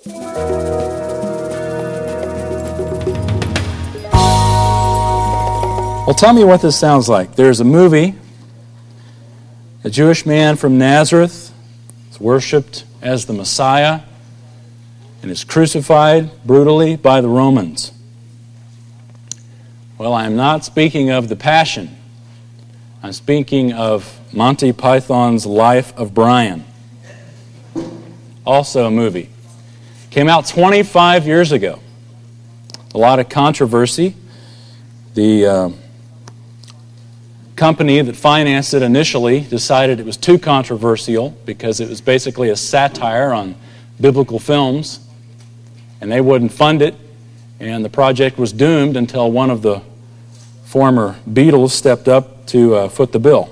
Well, tell me what this sounds like. There's a movie. A Jewish man from Nazareth is worshipped as the Messiah and is crucified brutally by the Romans. Well, I am not speaking of the Passion. I'm speaking of Monty Python's Life of Brian. Also a movie. Came out 25 years ago. A lot of controversy. The company that financed it initially decided it was too controversial because it was basically a satire on biblical films, and they wouldn't fund it, and the project was doomed until one of the former Beatles stepped up to foot the bill.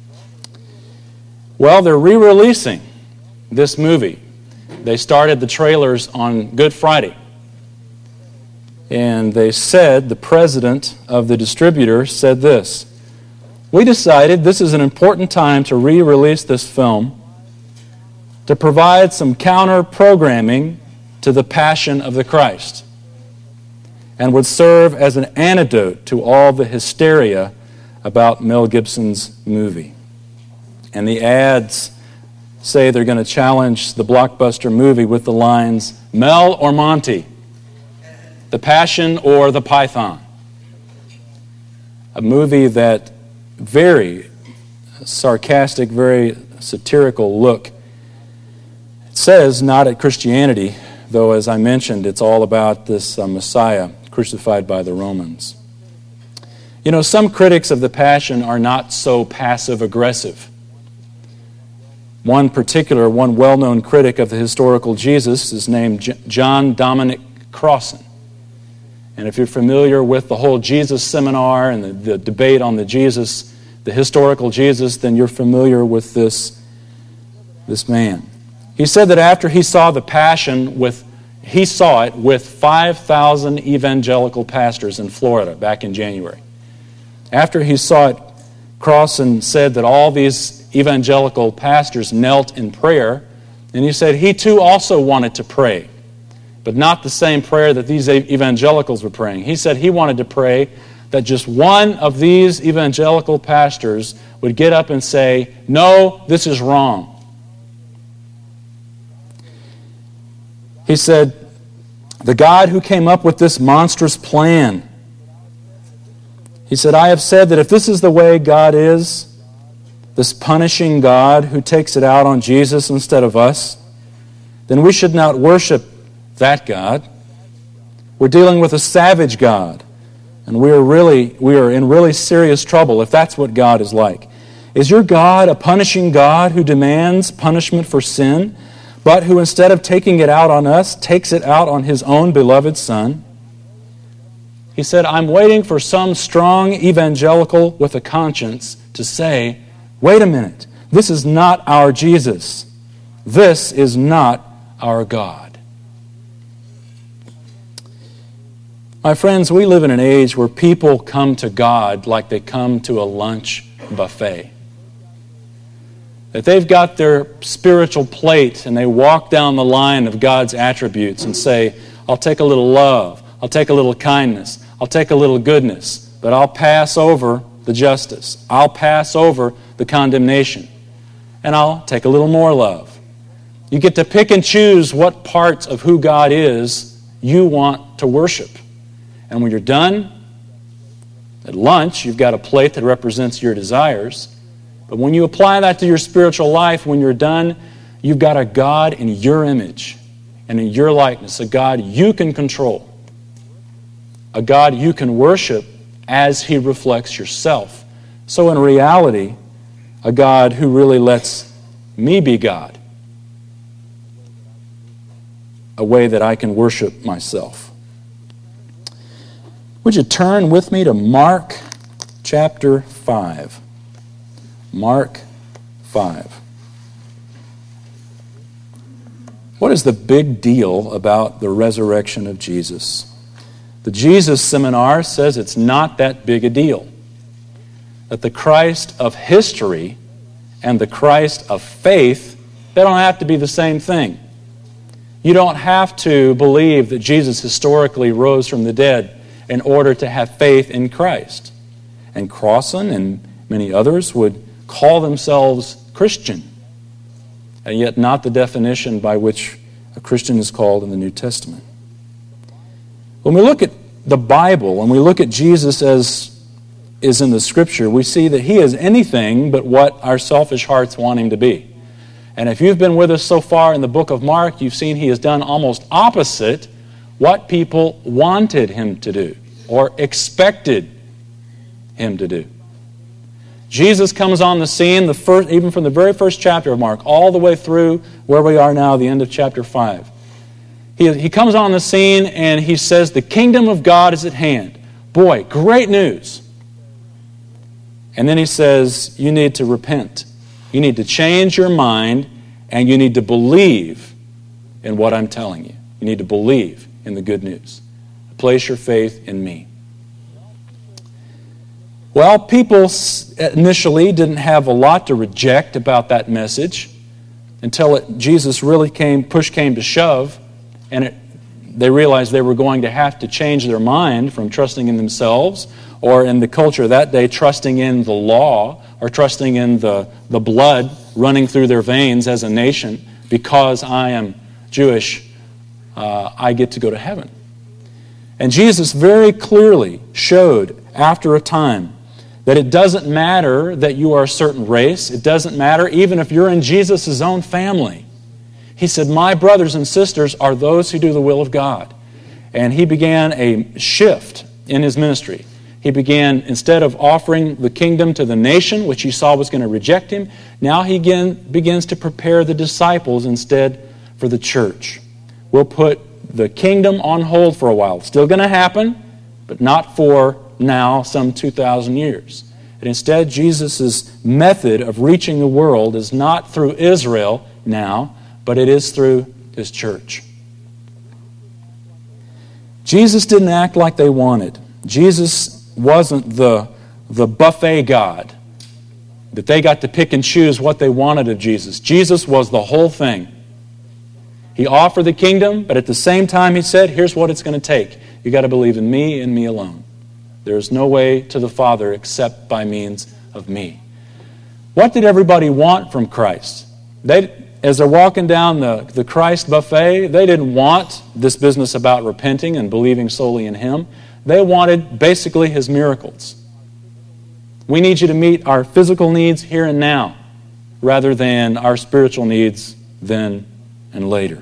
Well, they're re-releasing this movie. They started the trailers on Good Friday, and they said, the president of the distributor said this: "We decided this is an important time to re-release this film to provide some counter-programming to the Passion of the Christ and would serve as an antidote to all the hysteria about Mel Gibson's movie." And the ads say they're going to challenge the blockbuster movie with the lines, "Mel or Monty, the Passion or the Python." A movie that very sarcastic, very satirical look. It says not at Christianity, though as I mentioned, it's all about this Messiah crucified by the Romans. You know, some critics of the Passion are not so passive-aggressive. One well-known critic of the historical Jesus is named John Dominic Crossan. And if you're familiar with the whole Jesus seminar and the debate on the historical Jesus, then you're familiar with this man. He said that after he saw the Passion he saw it with 5,000 evangelical pastors in Florida back in January. After he saw it, Crossan said that all these evangelical pastors knelt in prayer, and he said he too also wanted to pray, but not the same prayer that these evangelicals were praying. He said he wanted to pray that just one of these evangelical pastors would get up and say, "No, this is wrong." He said, "The God who came up with this monstrous plan," he said, "I have said that if this is the way God is, this punishing God who takes it out on Jesus instead of us, then we should not worship that God. We're dealing with a savage God, and we are in really serious trouble if that's what God is like. Is your God a punishing God who demands punishment for sin, but who instead of taking it out on us, takes it out on His own beloved Son?" He said, "I'm waiting for some strong evangelical with a conscience to say, wait a minute, this is not our Jesus. This is not our God." My friends, we live in an age where people come to God like they come to a lunch buffet. That they've got their spiritual plate and they walk down the line of God's attributes and say, "I'll take a little love, I'll take a little kindness, I'll take a little goodness, but I'll pass over the justice. I'll pass over the condemnation, and I'll take a little more love." You get to pick and choose what parts of who God is you want to worship. And when you're done, at lunch, you've got a plate that represents your desires. But when you apply that to your spiritual life, when you're done, you've got a God in your image and in your likeness, a God you can control, a God you can worship as He reflects yourself. So in reality, a God who really lets me be God, a way that I can worship myself. Would you turn with me to Mark chapter 5? Mark 5. What is the big deal about the resurrection of Jesus? The Jesus Seminar says it's not that big a deal. That the Christ of history and the Christ of faith, they don't have to be the same thing. You don't have to believe that Jesus historically rose from the dead in order to have faith in Christ. And Crossan and many others would call themselves Christian, and yet not the definition by which a Christian is called in the New Testament. When we look at the Bible and we look at Jesus as is in the Scripture, we see that He is anything but what our selfish hearts want Him to be. And if you've been with us so far in the book of Mark, you've seen He has done almost opposite what people wanted Him to do or expected Him to do. Jesus comes on the scene, even from the very first chapter of Mark, all the way through where we are now, the end of chapter 5. He comes on the scene and He says, the kingdom of God is at hand. Boy, great news. And then He says, you need to repent. You need to change your mind, and you need to believe in what I'm telling you. You need to believe in the good news. Place your faith in me. Well, people initially didn't have a lot to reject about that message until Jesus really push came to shove, and they realized they were going to have to change their mind from trusting in themselves, or in the culture of that day, trusting in the law, or trusting in the blood running through their veins as a nation. Because I am Jewish, I get to go to heaven. And Jesus very clearly showed after a time that it doesn't matter that you are a certain race. It doesn't matter even if you're in Jesus' own family. He said, my brothers and sisters are those who do the will of God. And He began a shift in His ministry. He began, instead of offering the kingdom to the nation, which He saw was going to reject Him, now He begins to prepare the disciples instead for the church. We'll put the kingdom on hold for a while. It's still going to happen, but not for now, some 2,000 years. And instead, Jesus' method of reaching the world is not through Israel now, but it is through His church. Jesus didn't act like they wanted. Jesus wasn't the buffet God, that they got to pick and choose what they wanted of Jesus. Jesus was the whole thing. He offered the kingdom, but at the same time He said, here's what it's going to take. You've got to believe in me and me alone. There is no way to the Father except by means of me. What did everybody want from Christ? As they're walking down the Christ buffet, they didn't want this business about repenting and believing solely in Him. They wanted basically His miracles. We need you to meet our physical needs here and now, rather than our spiritual needs then and later.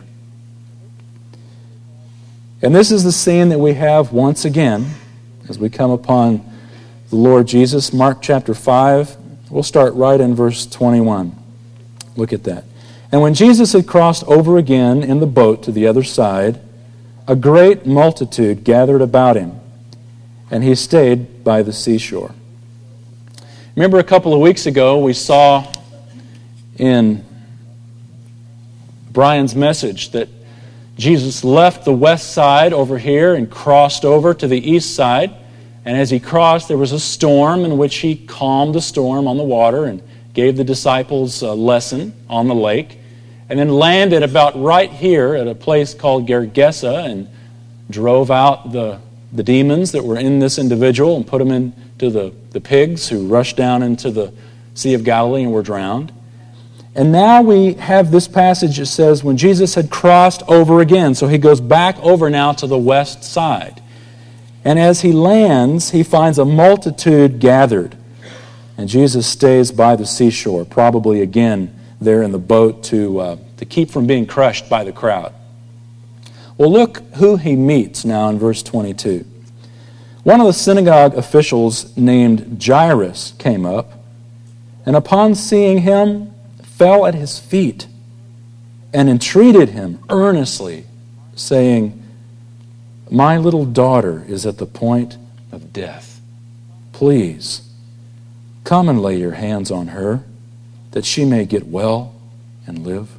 And this is the scene that we have once again as we come upon the Lord Jesus. Mark chapter 5, we'll start right in verse 21. Look at that. And when Jesus had crossed over again in the boat to the other side, a great multitude gathered about Him, and He stayed by the seashore. Remember a couple of weeks ago we saw in Brian's message that Jesus left the west side over here and crossed over to the east side. And as He crossed, there was a storm in which He calmed the storm on the water and gave the disciples a lesson on the lake. And then landed about right here at a place called Gergesa and drove out the demons that were in this individual and put them into the pigs who rushed down into the Sea of Galilee and were drowned. And now we have this passage that says when Jesus had crossed over again, so He goes back over now to the west side. And as He lands, He finds a multitude gathered. And Jesus stays by the seashore, probably again there in the boat to keep from being crushed by the crowd. Well, look who He meets now in verse 22. One of the synagogue officials named Jairus came up, and upon seeing Him, fell at His feet and entreated Him earnestly, saying, my little daughter is at the point of death. Please, come and lay your hands on her, that she may get well and live.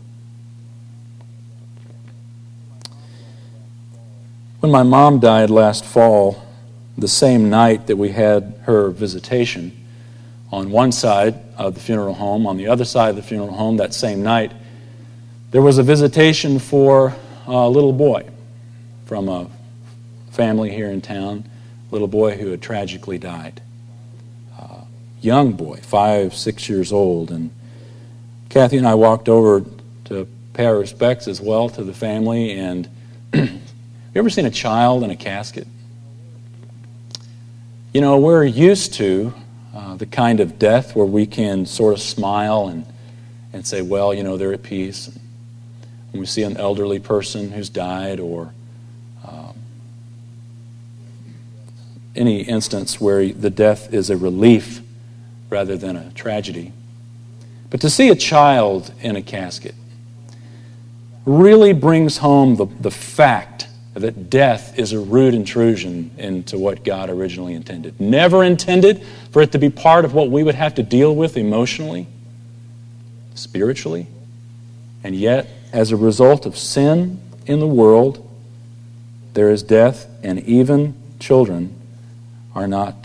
When my mom died last fall, the same night that we had her visitation, on one side of the funeral home, on the other side of the funeral home that same night, there was a visitation for a little boy from a family here in town, a little boy who had tragically died. Young boy, 5, 6 years old. And Kathy and I walked over to pay our respects as well to the family. And you ever seen a child in a casket? You know, we're used to the kind of death where we can sort of smile and say, well, you know, they're at peace. When we see an elderly person who's died, or any instance where the death is a relief rather than a tragedy. But to see a child in a casket really brings home the fact that death is a rude intrusion into what God originally intended. Never intended for it to be part of what we would have to deal with emotionally, spiritually. And yet, as a result of sin in the world, there is death, and even children are not,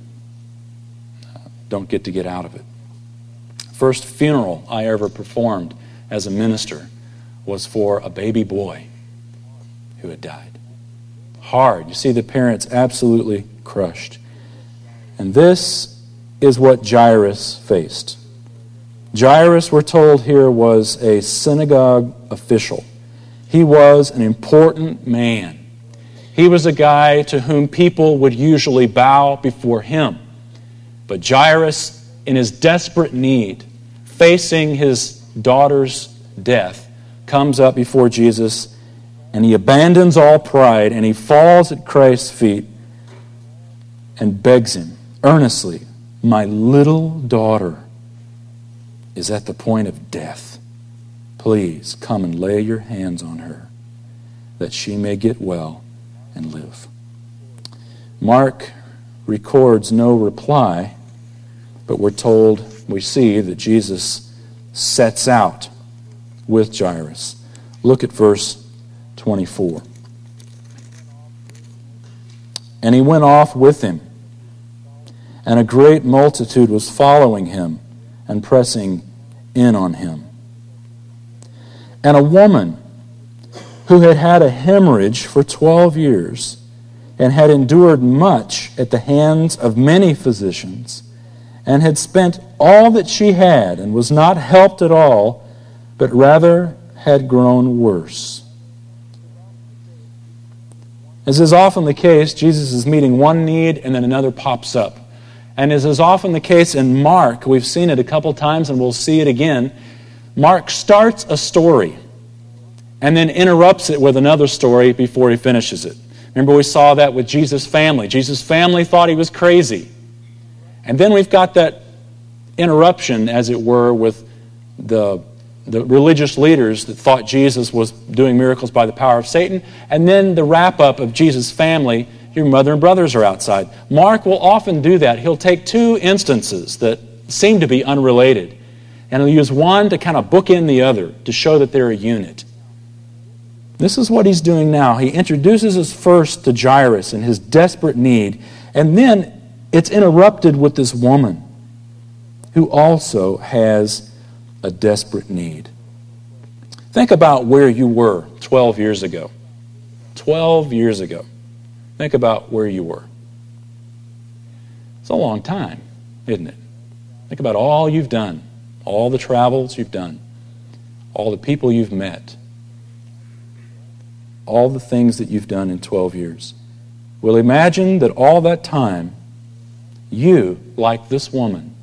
don't get out of it. First funeral I ever performed as a minister was for a baby boy who had died. Hard. You see the parents absolutely crushed. And this is what Jairus faced. Jairus, we're told here, was a synagogue official. He was an important man. He was a guy to whom people would usually bow before him. But Jairus, in his desperate need, facing his daughter's death, comes up before Jesus, and he abandons all pride, and he falls at Christ's feet and begs him earnestly, "My little daughter is at the point of death. Please come and lay your hands on her, that she may get well and live." Mark records no reply, but we see that Jesus sets out with Jairus. Look at verse 24. And he went off with him, and a great multitude was following him and pressing in on him. And a woman who had had a hemorrhage for 12 years and had endured much at the hands of many physicians, and had spent all that she had, and was not helped at all, but rather had grown worse. As is often the case, Jesus is meeting one need and then another pops up. And as is often the case in Mark, we've seen it a couple times and we'll see it again, Mark starts a story and then interrupts it with another story before he finishes it. Remember, we saw that with Jesus' family. Jesus' family thought he was crazy. And then we've got that interruption, as it were, with the religious leaders that thought Jesus was doing miracles by the power of Satan. And then the wrap-up of Jesus' family, your mother and brothers are outside. Mark will often do that. He'll take two instances that seem to be unrelated, and he'll use one to kind of bookend the other to show that they're a unit. This is what he's doing now. He introduces us first to Jairus and his desperate need, and then it's interrupted with this woman who also has a desperate need. Think about where you were 12 years ago. 12 years ago. Think about where you were. It's a long time, isn't it? Think about all you've done, all the travels you've done, all the people you've met, all the things that you've done in 12 years. Well, imagine that all that time, you, like this woman,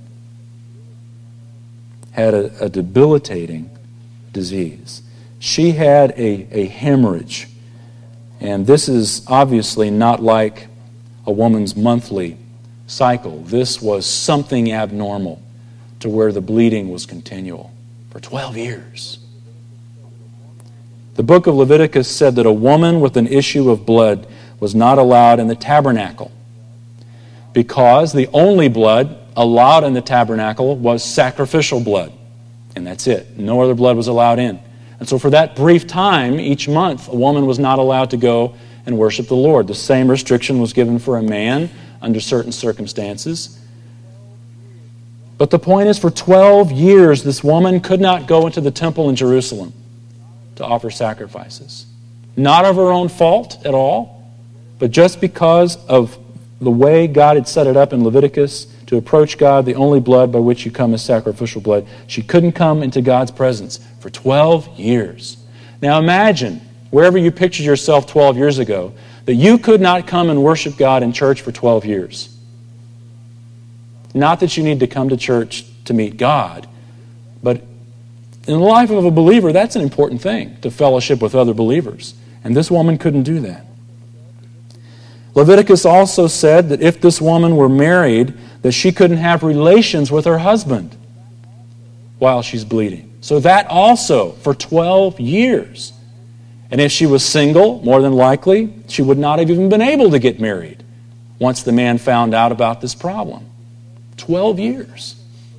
had a debilitating disease. She had a hemorrhage. And this is obviously not like a woman's monthly cycle. This was something abnormal to where the bleeding was continual for 12 years. The book of Leviticus said that a woman with an issue of blood was not allowed in the tabernacle because the only blood allowed in the tabernacle was sacrificial blood. And that's it. No other blood was allowed in. And so for that brief time, each month, a woman was not allowed to go and worship the Lord. The same restriction was given for a man under certain circumstances. But the point is, for 12 years, this woman could not go into the temple in Jerusalem to offer sacrifices. not of her own fault at all, but just because of the way God had set it up in Leviticus to approach God, the only blood by which you come is sacrificial blood. She couldn't come into God's presence for 12 years. Now imagine, wherever you pictured yourself 12 years ago, that you could not come and worship God in church for 12 years. Not that you need to come to church to meet God, but in the life of a believer, that's an important thing, to fellowship with other believers. And this woman couldn't do that. Leviticus also said that if this woman were married, that she couldn't have relations with her husband while she's bleeding. So that also, for 12 years. And if she was single, more than likely, she would not have even been able to get married once the man found out about this problem. 12 years.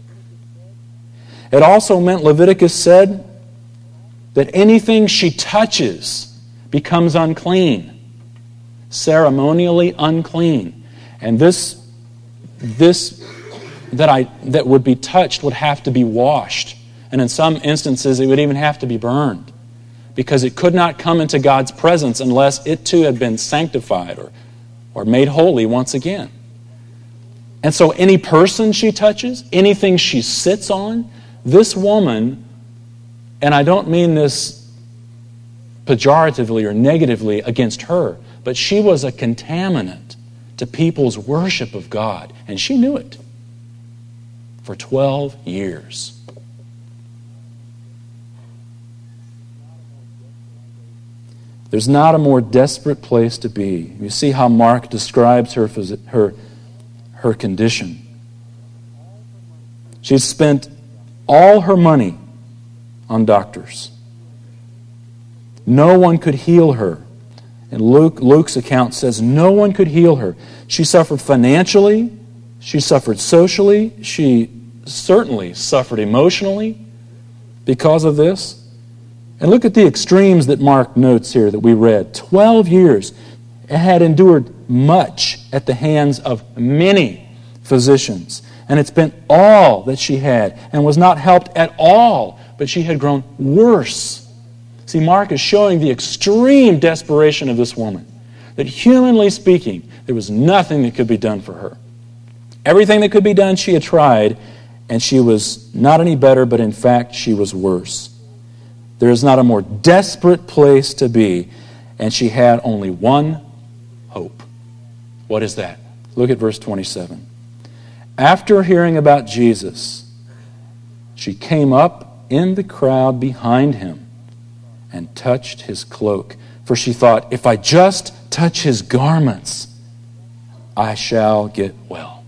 It also meant, Leviticus said, that anything she touches becomes unclean. Ceremonially unclean. And this that would be touched would have to be washed. And in some instances, it would even have to be burned, because it could not come into God's presence unless it too had been sanctified or made holy once again. And so any person she touches, anything she sits on, this woman, and I don't mean this pejoratively or negatively against her, but she was a contaminant to people's worship of God, and she knew it for 12 years. There's not a more desperate place to be. You see how Mark describes her condition. She'd spent all her money on doctors. No one could heal her. And Luke's account says no one could heal her. She suffered financially. She suffered socially. She certainly suffered emotionally because of this. And look at the extremes that Mark notes here that we read. 12 years. It had endured much at the hands of many physicians. And it spent all that she had and was not helped at all, but she had grown worse. See, Mark is showing the extreme desperation of this woman. That humanly speaking, there was nothing that could be done for her. Everything that could be done, she had tried, and she was not any better, but in fact, she was worse. There is not a more desperate place to be, and she had only one hope. What is that? Look at verse 27. After hearing about Jesus, she came up in the crowd behind him and touched his cloak. For she thought, if I just touch his garments, I shall get well.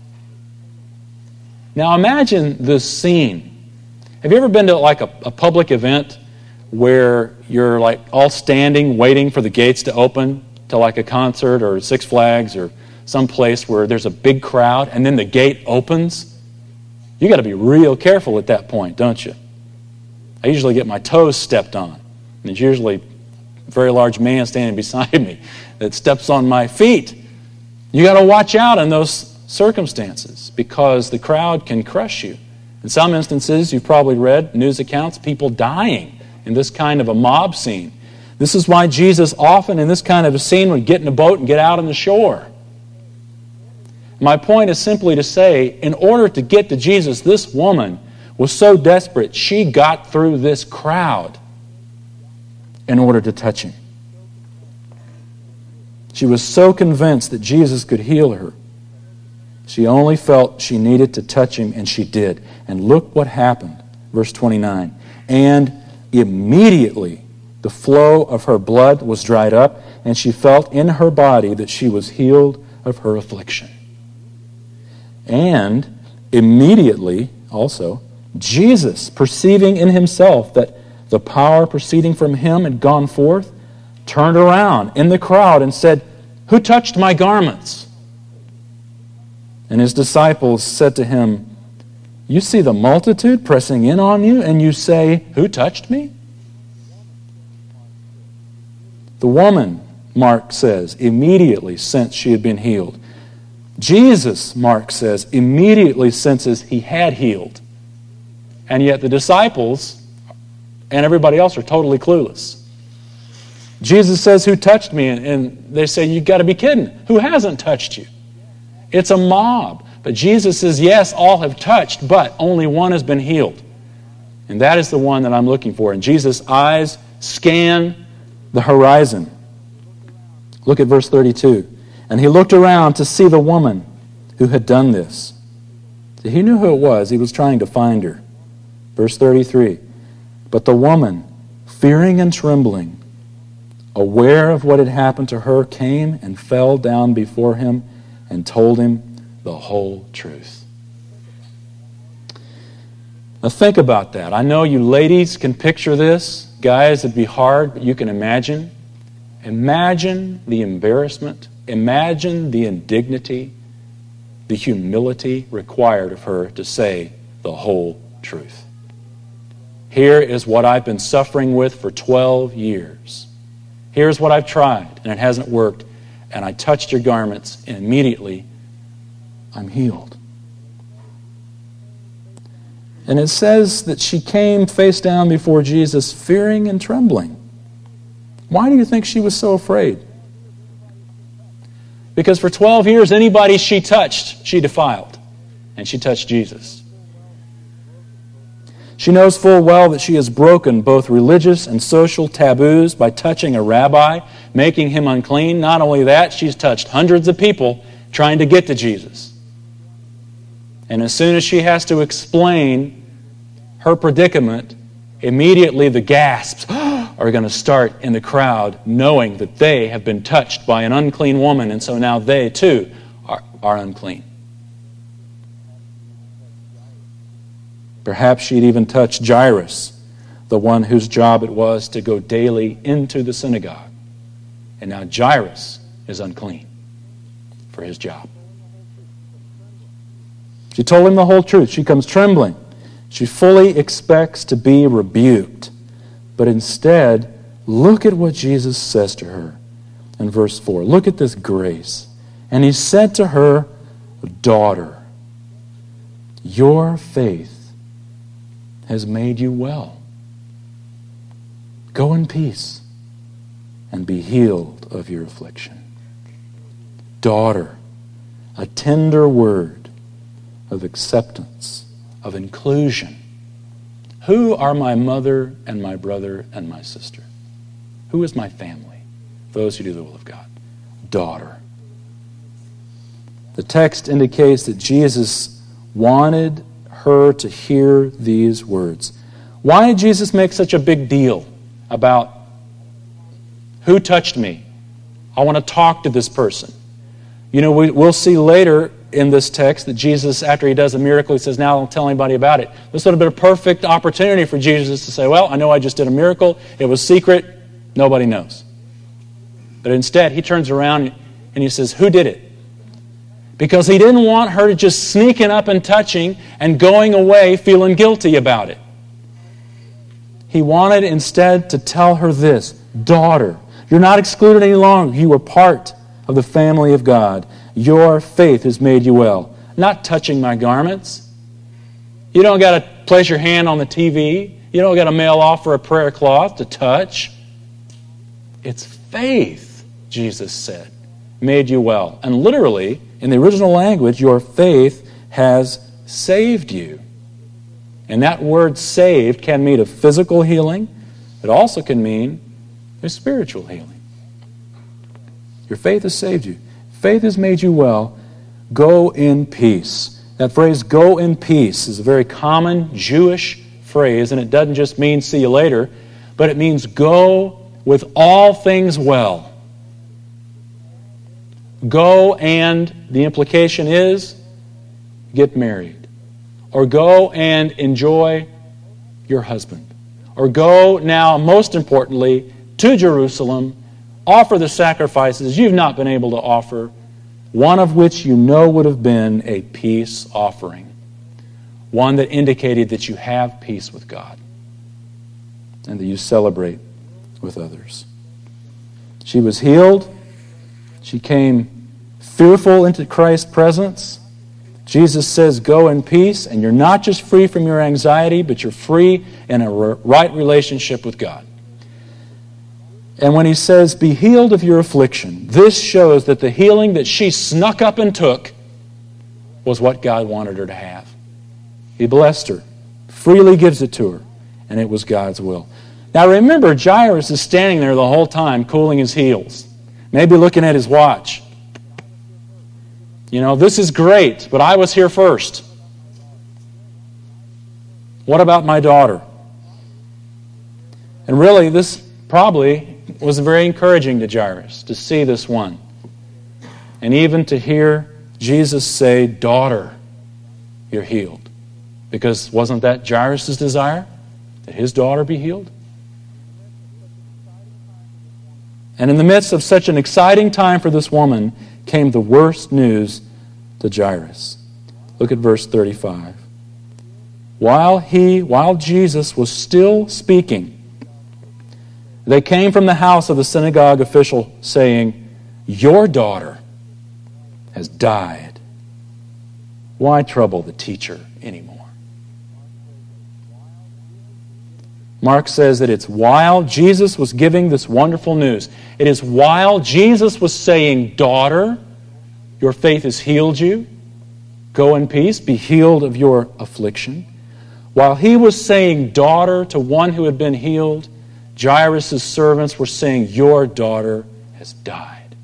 Now imagine this scene. Have you ever been to like a public event where you're like all standing waiting for the gates to open to like a concert or Six Flags or some place where there's a big crowd and then the gate opens? You got to be real careful at that point, don't you? I usually get my toes stepped on. And there's usually a very large man standing beside me that steps on my feet. You got to watch out in those circumstances because the crowd can crush you. In some instances, you've probably read news accounts, people dying in this kind of a mob scene. This is why Jesus often in this kind of a scene would get in a boat and get out on the shore. My point is simply to say, in order to get to Jesus, this woman was so desperate, she got through this crowd in order to touch him. She was so convinced that Jesus could heal her. She only felt she needed to touch him, and she did. And look what happened. Verse 29. And immediately the flow of her blood was dried up, and she felt in her body that she was healed of her affliction. And immediately also, Jesus, perceiving in himself that the power proceeding from him had gone forth, turned around in the crowd and said, "Who touched my garments?" And his disciples said to him, "You see the multitude pressing in on you, and you say, 'Who touched me?'" The woman, Mark says, immediately sensed she had been healed. Jesus, Mark says, immediately senses he had healed. And yet the disciples and everybody else are totally clueless. Jesus says, "Who touched me?" And they say, "You've got to be kidding. Who hasn't touched you?" It's a mob. But Jesus says, yes, all have touched, but only one has been healed. And that is the one that I'm looking for. And Jesus' eyes scan the horizon. Look at verse 32. And he looked around to see the woman who had done this. So he knew who it was. He was trying to find her. Verse 33. But the woman, fearing and trembling, aware of what had happened to her, came and fell down before him and told him the whole truth. Now think about that. I know you ladies can picture this. Guys, it'd be hard, but you can imagine. Imagine the embarrassment. Imagine the indignity, the humility required of her to say the whole truth. Here is what I've been suffering with for 12 years. Here's what I've tried, and it hasn't worked. And I touched your garments, and immediately I'm healed. And it says that she came face down before Jesus, fearing and trembling. Why do you think she was so afraid? Because for 12 years, anybody she touched, she defiled. And she touched Jesus. She knows full well that she has broken both religious and social taboos by touching a rabbi, making him unclean. Not only that, she's touched hundreds of people trying to get to Jesus. And as soon as she has to explain her predicament, immediately the gasps are going to start in the crowd, knowing that they have been touched by an unclean woman, and so now they too are unclean. Perhaps she'd even touched Jairus, the one whose job it was to go daily into the synagogue. And now Jairus is unclean for his job. She told him the whole truth. She comes trembling. She fully expects to be rebuked. But instead, look at what Jesus says to her in verse 4. Look at this grace. And he said to her, "Daughter, your faith has made you well. Go in peace and be healed of your affliction." Daughter, a tender word of acceptance, of inclusion. Who are my mother and my brother and my sister? Who is my family? Those who do the will of God. Daughter. The text indicates that Jesus wanted her to hear these words. Why did Jesus make such a big deal about who touched me? I want to talk to this person. You know, we'll see later in this text that Jesus, after he does a miracle, he says, "Now don't tell anybody about it." This would have been a perfect opportunity for Jesus to say, "Well, I know I just did a miracle. It was secret. Nobody knows." But instead, he turns around and he says, "Who did it?" Because he didn't want her to just sneaking up and touching and going away feeling guilty about it. He wanted instead to tell her this: "Daughter, you're not excluded any longer. You are part of the family of God. Your faith has made you well." Not touching my garments. You don't got to place your hand on the TV. You don't got to mail off for a prayer cloth to touch. It's faith, Jesus said, made you well. And literally, in the original language, your faith has saved you. And that word saved can mean a physical healing. It also can mean a spiritual healing. Your faith has saved you. Faith has made you well. Go in peace. That phrase, "go in peace," is a very common Jewish phrase, and it doesn't just mean see you later, but it means go with all things well. Go and, the implication is, get married. Or go and enjoy your husband. Or go now, most importantly, to Jerusalem, offer the sacrifices you've not been able to offer, one of which you know would have been a peace offering. One that indicated that you have peace with God and that you celebrate with others. She was healed. She came fearful into Christ's presence. Jesus says, "Go in peace," and you're not just free from your anxiety, but you're free in a right relationship with God. And when he says, be healed of your affliction, this shows that the healing that she snuck up and took was what God wanted her to have. He blessed her, freely gives it to her, and it was God's will. Now remember, Jairus is standing there the whole time cooling his heels, maybe looking at his watch. This is great, but I was here first. What about my daughter? And really, this probably was very encouraging to Jairus to see this one. And even to hear Jesus say, daughter, you're healed. Because wasn't that Jairus' desire? That his daughter be healed? And in the midst of such an exciting time for this woman came the worst news to Jairus. Look at verse 35. While Jesus was still speaking, they came from the house of the synagogue official saying, your daughter has died. Why trouble the teacher anymore? Mark says that it's while Jesus was giving this wonderful news. It is while Jesus was saying, daughter, your faith has healed you. Go in peace, be healed of your affliction. While he was saying, daughter, to one who had been healed, Jairus' servants were saying, your daughter has died.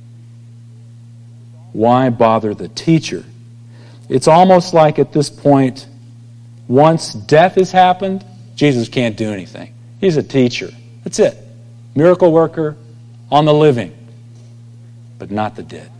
Why bother the teacher? It's almost like at this point, once death has happened, Jesus can't do anything. He's a teacher. That's it. Miracle worker on the living, but not the dead.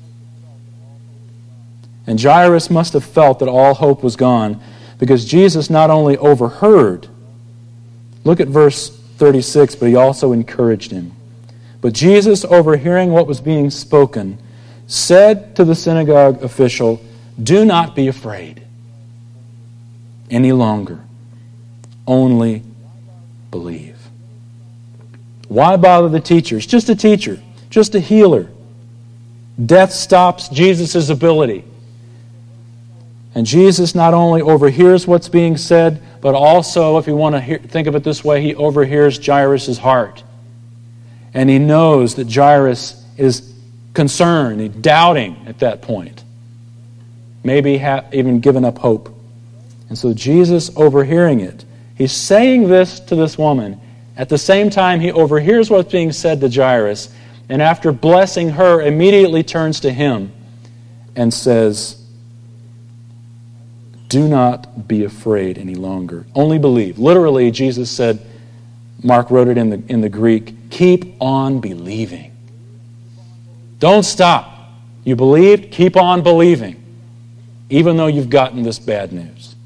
And Jairus must have felt that all hope was gone because Jesus not only overheard, look at verse 36, but he also encouraged him. But Jesus, overhearing what was being spoken, said to the synagogue official, do not be afraid any longer. Only believe. Why bother the teacher? It's just a teacher, just a healer. Death stops Jesus' ability. And Jesus not only overhears what's being said, but also, if you want to think of it this way, he overhears Jairus' heart. And he knows that Jairus is concerned, he's doubting at that point. Maybe even given up hope. And so Jesus, overhearing it, he's saying this to this woman. At the same time, he overhears what's being said to Jairus, and after blessing her, immediately turns to him and says, do not be afraid any longer. Only believe. Literally, Jesus said, Mark wrote it in the Greek, keep on believing. Don't stop. You believed, keep on believing, even though you've gotten this bad news.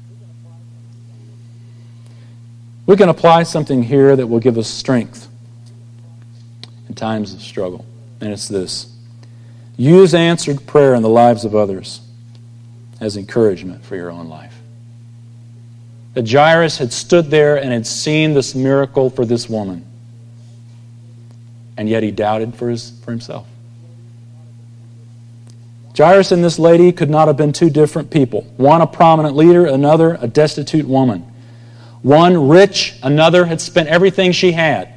We can apply something here that will give us strength in times of struggle, and it's this. Use answered prayer in the lives of others as encouragement for your own life. That Jairus had stood there and had seen this miracle for this woman, and yet he doubted for himself. Jairus and this lady could not have been two different people. One a prominent leader, another a destitute woman. One rich, another had spent everything she had.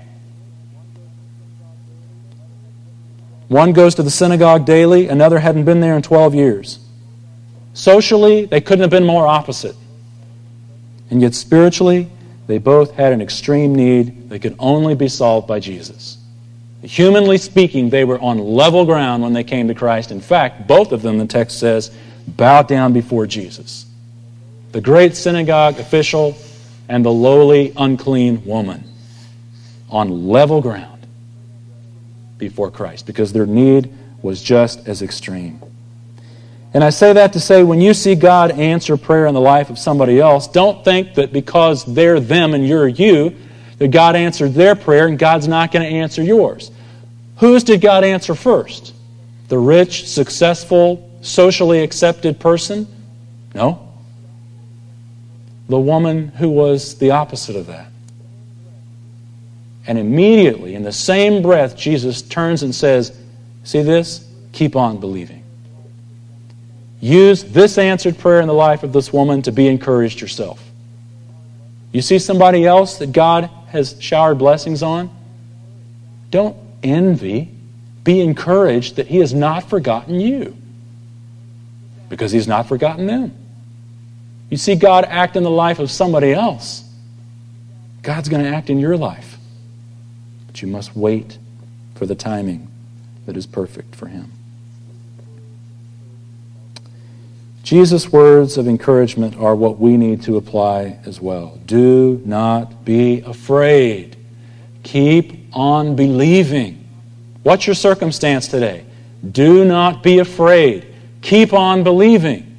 One goes to the synagogue daily, another hadn't been there in 12 years. Socially, they couldn't have been more opposite. And yet spiritually, they both had an extreme need that could only be solved by Jesus. Humanly speaking, they were on level ground when they came to Christ. In fact, both of them, the text says, bowed down before Jesus. The great synagogue official and the lowly, unclean woman on level ground before Christ because their need was just as extreme. And I say that to say, when you see God answer prayer in the life of somebody else, don't think that because they're them and you're you, that God answered their prayer and God's not going to answer yours. Whose did God answer first? The rich, successful, socially accepted person? No. The woman who was the opposite of that. And immediately, in the same breath, Jesus turns and says, see this? Keep on believing. Use this answered prayer in the life of this woman to be encouraged yourself. You see somebody else that God has showered blessings on? Don't envy. Be encouraged that He has not forgotten you, because He's not forgotten them. You see God act in the life of somebody else, God's going to act in your life. But you must wait for the timing that is perfect for Him. Jesus' words of encouragement are what we need to apply as well. Do not be afraid. Keep on believing. What's your circumstance today? Do not be afraid. Keep on believing.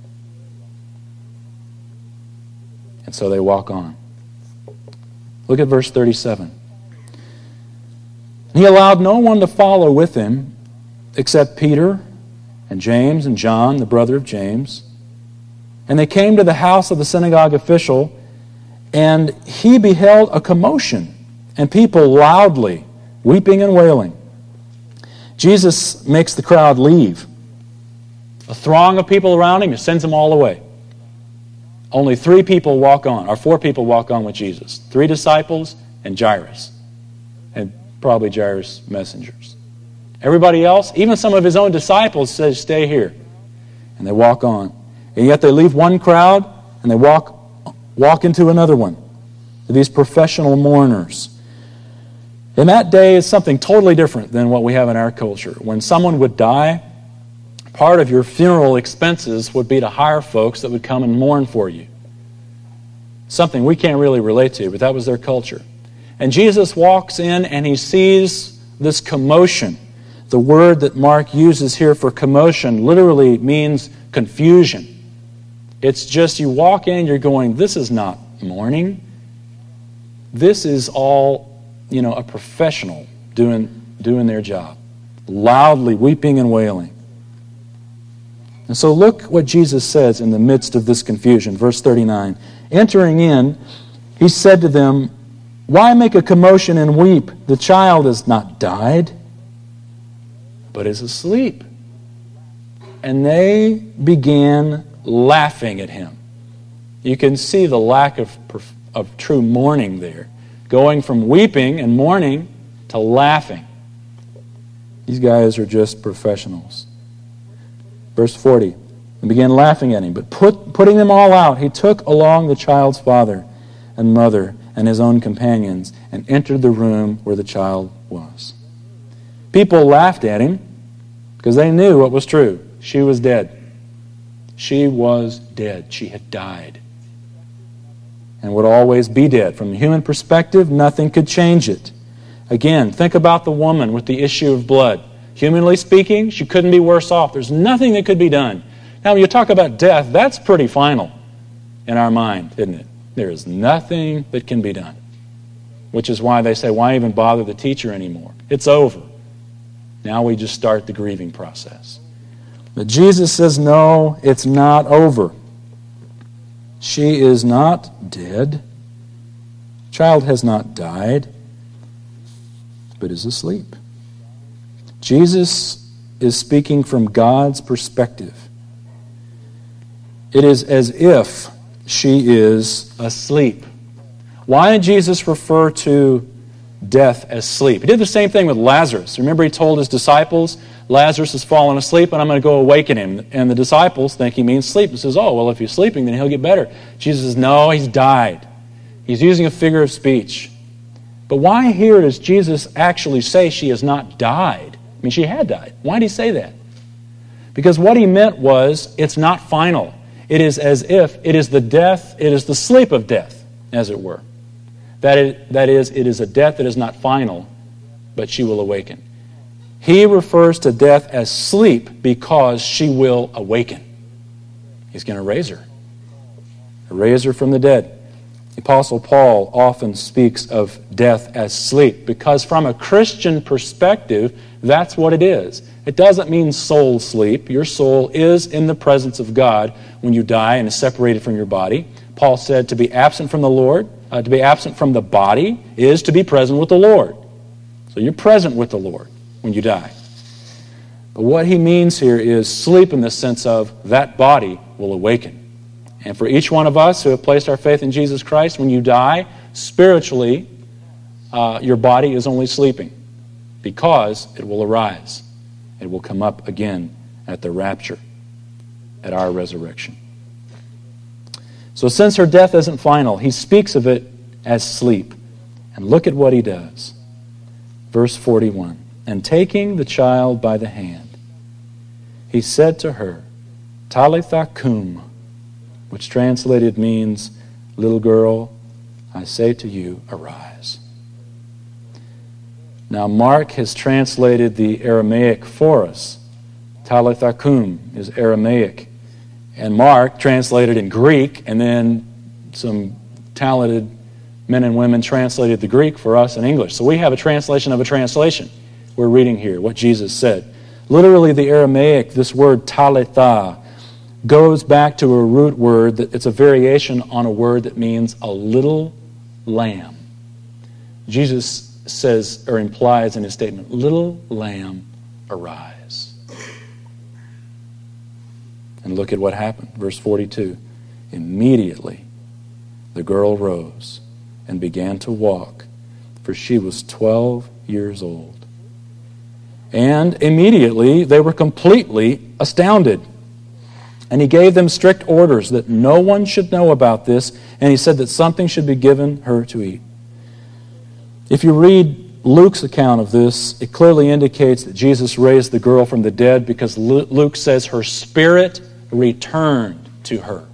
And so they walk on. Look at verse 37. He allowed no one to follow with Him except Peter and James and John, the brother of James. And they came to the house of the synagogue official, and he beheld a commotion, and people loudly weeping and wailing. Jesus makes the crowd leave. A throng of people around Him, He sends them all away. Only 3 people walk on, or 4 people walk on with Jesus. 3 disciples and Jairus. And probably Jairus' messengers. Everybody else, even some of His own disciples, says, stay here. And they walk on. And yet they leave one crowd and they walk into another one. These professional mourners. In that day, it's something totally different than what we have in our culture. When someone would die, part of your funeral expenses would be to hire folks that would come and mourn for you. Something we can't really relate to, but that was their culture. And Jesus walks in and He sees this commotion. The word that Mark uses here for commotion literally means confusion. It's just you walk in, you're going, this is not mourning. This is all, a professional doing their job. Loudly weeping and wailing. And so look what Jesus says in the midst of this confusion. Verse 39. Entering in, He said to them, why make a commotion and weep? The child has not died, but is asleep. And they began laughing at Him. You can see the lack of true mourning there. Going from weeping and mourning to laughing. These guys are just professionals. Verse 40. And began laughing at Him. But putting them all out, He took along the child's father and mother and His own companions and entered the room where the child was. People laughed at Him because they knew what was true. She was dead. She was dead. She had died. And would always be dead. From the human perspective, nothing could change it. Again, think about the woman with the issue of blood. Humanly speaking, she couldn't be worse off. There's nothing that could be done. Now, when you talk about death, that's pretty final in our mind, isn't it? There is nothing that can be done. Which is why they say, why even bother the teacher anymore? It's over. Now we just start the grieving process. But Jesus says, no, it's not over. She is not dead. The child has not died, but is asleep. Jesus is speaking from God's perspective. It is as if she is asleep. Why did Jesus refer to death as sleep? He did the same thing with Lazarus. Remember, He told His disciples, Lazarus has fallen asleep and I'm going to go awaken him. And the disciples think He means sleep. He says, oh, well, if he's sleeping, then he'll get better. Jesus says, no, he's died. He's using a figure of speech. But why here does Jesus actually say she has not died? I mean, she had died. Why did He say that? Because what He meant was, it's not final. It is as if it is the death, it is the sleep of death, as it were. That is, it is a death that is not final, but she will awaken. He refers to death as sleep because she will awaken. He's going to raise her. Raise her from the dead. The Apostle Paul often speaks of death as sleep because from a Christian perspective, that's what it is. It doesn't mean soul sleep. Your soul is in the presence of God when you die and is separated from your body. Paul said to be absent from the Lord, to be absent from the body is to be present with the Lord. So you're present with the Lord when you die. But what he means here is sleep in the sense of that body will awaken. And for each one of us who have placed our faith in Jesus Christ, when you die, spiritually, your body is only sleeping. because it will arise. It will come up again at the rapture, at our resurrection. So since her death isn't final, he speaks of it as sleep. And look at what he does. Verse 41, and taking the child by the hand, he said to her, Talitha cum, which translated means, little girl, I say to you, arise. Now Mark has translated the Aramaic for us. Talitha cum is Aramaic. And Mark translated in Greek, and then some talented men and women translated the Greek for us in English. So we have a translation of a translation. We're reading here what Jesus said. Literally, the Aramaic, this word talitha, goes back to a root word. It's a variation on a word that means a little lamb. Jesus says or implies in his statement, little lamb, arise. And look at what happened. Verse 42. Immediately the girl rose and began to walk, for she was 12 years old. And immediately they were completely astounded. And he gave them strict orders that no one should know about this, and he said that something should be given her to eat. If you read Luke's account of this, it clearly indicates that Jesus raised the girl from the dead, because Luke says her spirit returned to her.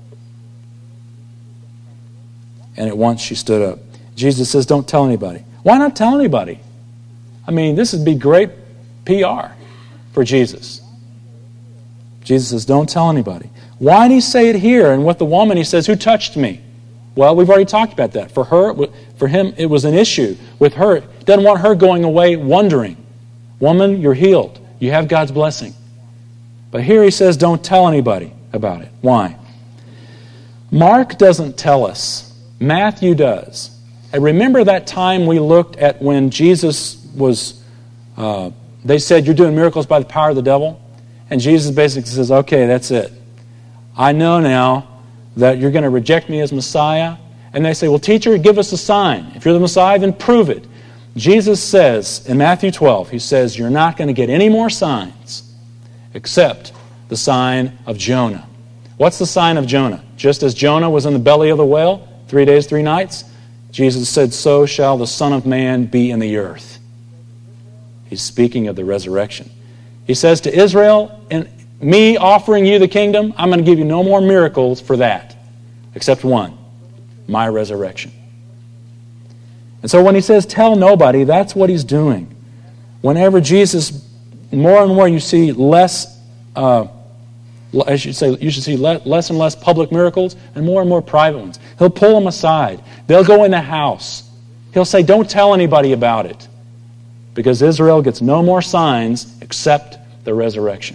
And at once she stood up. Jesus says, don't tell anybody. Why not tell anybody? I mean, this would be great PR for Jesus. Jesus says, don't tell anybody. Why did he say it here? And with the woman, he says, who touched me? Well, we've already talked about that. For him, it was an issue. With her, he doesn't want her going away wondering. Woman, you're healed. You have God's blessing. But here he says, don't tell anybody about it. Why? Mark doesn't tell us. Matthew does. And remember that time we looked at when Jesus was, they said, you're doing miracles by the power of the devil? And Jesus basically says, okay, that's it. I know now that you're going to reject me as Messiah. And they say, well, teacher, give us a sign. If you're the Messiah, then prove it. Jesus says in Matthew 12, he says, you're not going to get any more signs except the sign of Jonah. What's the sign of Jonah? Just as Jonah was in the belly of the whale, 3 days, 3 nights, Jesus said, so shall the Son of Man be in the earth. He's speaking of the resurrection. He says to Israel, in me offering you the kingdom, I'm going to give you no more miracles for that, except one, my resurrection. And so when he says, tell nobody, that's what he's doing. Whenever Jesus, more and more you see less, you should see less and less public miracles and more private ones. He'll pull them aside. They'll go in the house. He'll say, don't tell anybody about it. Because Israel gets no more signs except the resurrection.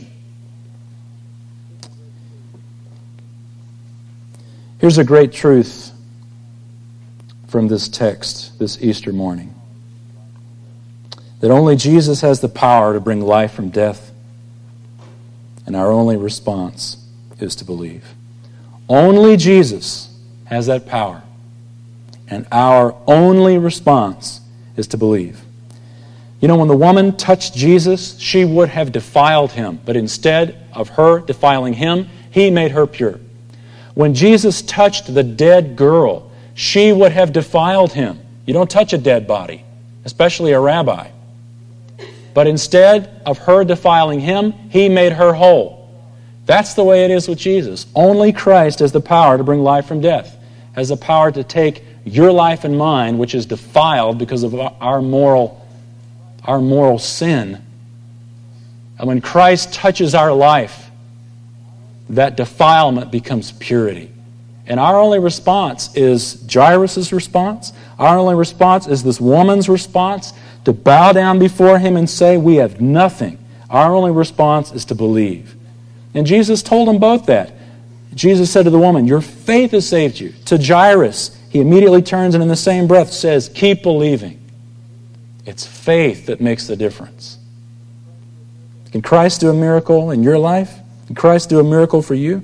Here's a great truth from this text this Easter morning. That only Jesus has the power to bring life from death, and our only response is to believe. Only Jesus has that power, and our only response is to believe. You know, when the woman touched Jesus, she would have defiled him, but instead of her defiling him, he made her pure. When Jesus touched the dead girl, she would have defiled him. You don't touch a dead body, especially a rabbi. But instead of her defiling him, he made her whole. That's the way it is with Jesus. Only Christ has the power to bring life from death, has the power to take your life and mine, which is defiled because of our moral sin. And when Christ touches our life, that defilement becomes purity. And our only response is Jairus' response. Our only response is this woman's response, to bow down before him and say, we have nothing. Our only response is to believe. And Jesus told them both that. Jesus said to the woman, your faith has saved you. To Jairus, he immediately turns and in the same breath says, keep believing. It's faith that makes the difference. Can Christ do a miracle in your life? Can Christ do a miracle for you?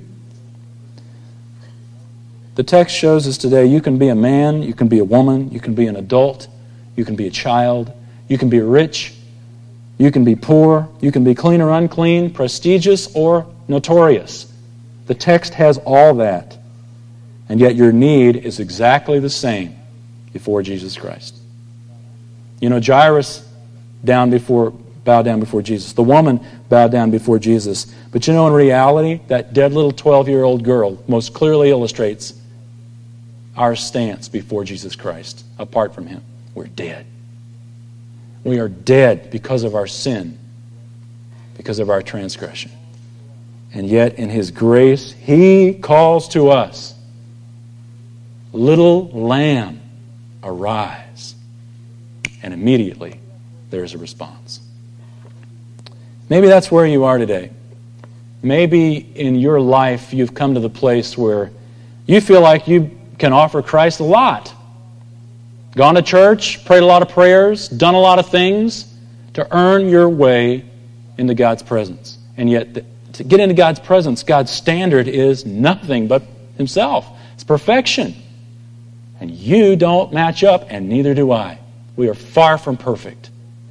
The text shows us today you can be a man, you can be a woman, you can be an adult, you can be a child, you can be rich, You can be poor, you can be clean or unclean, prestigious or notorious. The text has all that. And yet your need is exactly the same before Jesus Christ. You know, Jairus bowed down before Jesus. The woman bowed down before Jesus. But you know, in reality, that dead little 12-year-old girl most clearly illustrates our stance before Jesus Christ. Apart from Him, we're dead. We are dead because of our sin, because of our transgression. And yet, in His grace, He calls to us, "Little lamb, arise." And immediately, there's a response. Maybe that's where you are today. Maybe in your life, you've come to the place where you feel like you can offer Christ a lot. Gone to church, prayed a lot of prayers, done a lot of things to earn your way into God's presence. And yet, to get into God's presence, God's standard is nothing but Himself. It's perfection. And you don't match up, and neither do I. We are far from perfect.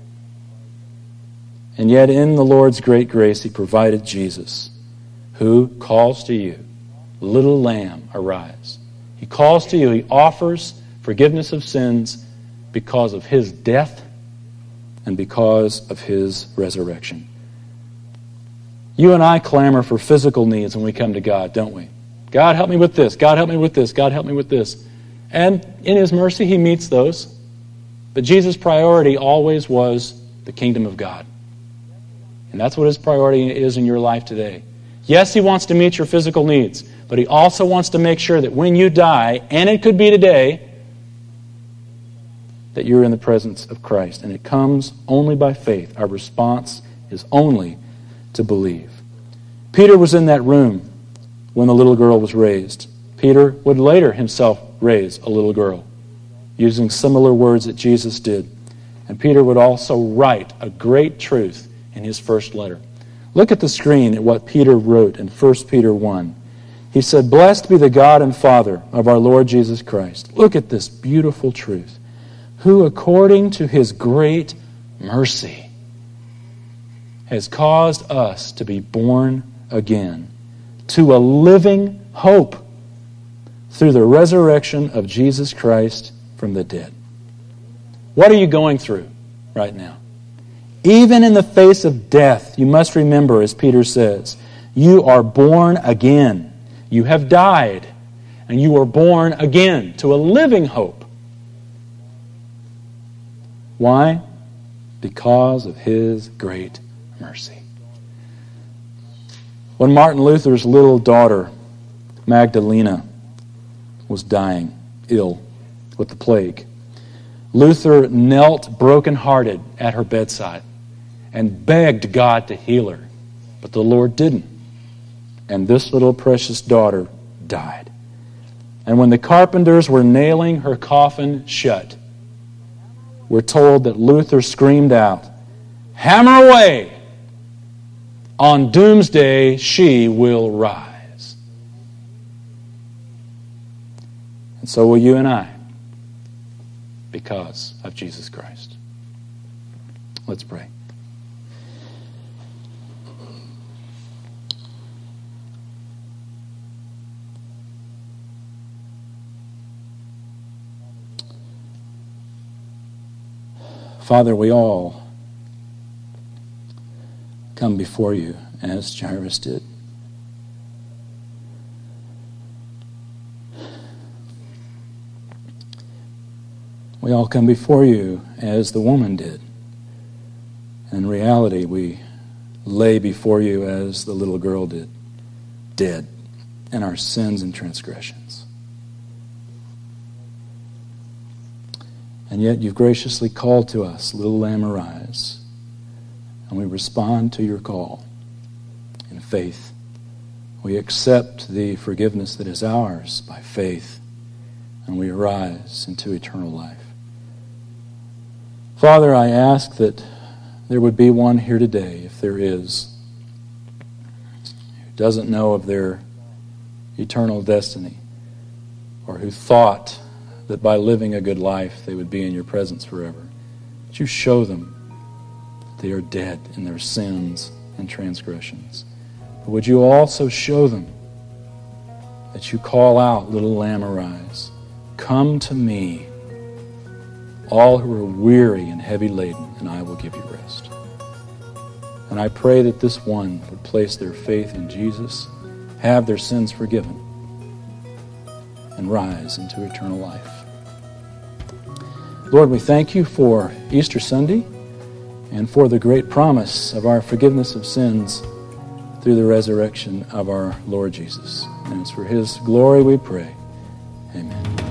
And yet, in the Lord's great grace, He provided Jesus, who calls to you, "Little lamb, arise." He calls to you. He offers forgiveness of sins because of His death and because of His resurrection. You and I clamor for physical needs when we come to God, don't we? God, help me with this. God, help me with this. God, help me with this. And in His mercy, He meets those. But Jesus' priority always was the kingdom of God. And that's what His priority is in your life today. Yes, He wants to meet your physical needs, but He also wants to make sure that when you die, and it could be today, that you're in the presence of Christ. And it comes only by faith. Our response is only to believe. Peter was in that room when the little girl was raised. Peter would later himself raise a little girl, using similar words that Jesus did. And Peter would also write a great truth in his first letter. Look at the screen at what Peter wrote in 1 Peter 1. He said, "Blessed be the God and Father of our Lord Jesus Christ." Look at this beautiful truth. "Who according to His great mercy has caused us to be born again to a living hope through the resurrection of Jesus Christ from the dead." What are you going through right now? Even in the face of death, you must remember, as Peter says, you are born again. You have died, and you are born again to a living hope. Why? Because of His great mercy. When Martin Luther's little daughter, Magdalena, was dying, ill with the plague, Luther knelt brokenhearted at her bedside and begged God to heal her. But the Lord didn't. And this little precious daughter died. And when the carpenters were nailing her coffin shut, we're told that Luther screamed out, "Hammer away! On doomsday she will rise." And so will you and I, because of Jesus Christ. Let's pray. Father, we all come before you as Jairus did. We all come before you as the woman did. In reality, we lay before you as the little girl did, dead in our sins and transgressions. And yet you've graciously called to us, "Little lamb, arise." And we respond to your call in faith. We accept the forgiveness that is ours by faith, and we arise into eternal life. Father, I ask that there would be one here today, if there is, who doesn't know of their eternal destiny, or who thought that by living a good life they would be in your presence forever. That you show them that they are dead in their sins and transgressions. But would you also show them that you call out, little lamb, arise. Come to me, all who are weary and heavy laden, and I will give you rest. And I pray that this one would place their faith in Jesus, have their sins forgiven, and rise into eternal life. Lord, we thank you for Easter Sunday and for the great promise of our forgiveness of sins through the resurrection of our Lord Jesus. And it's for his glory we pray. Amen.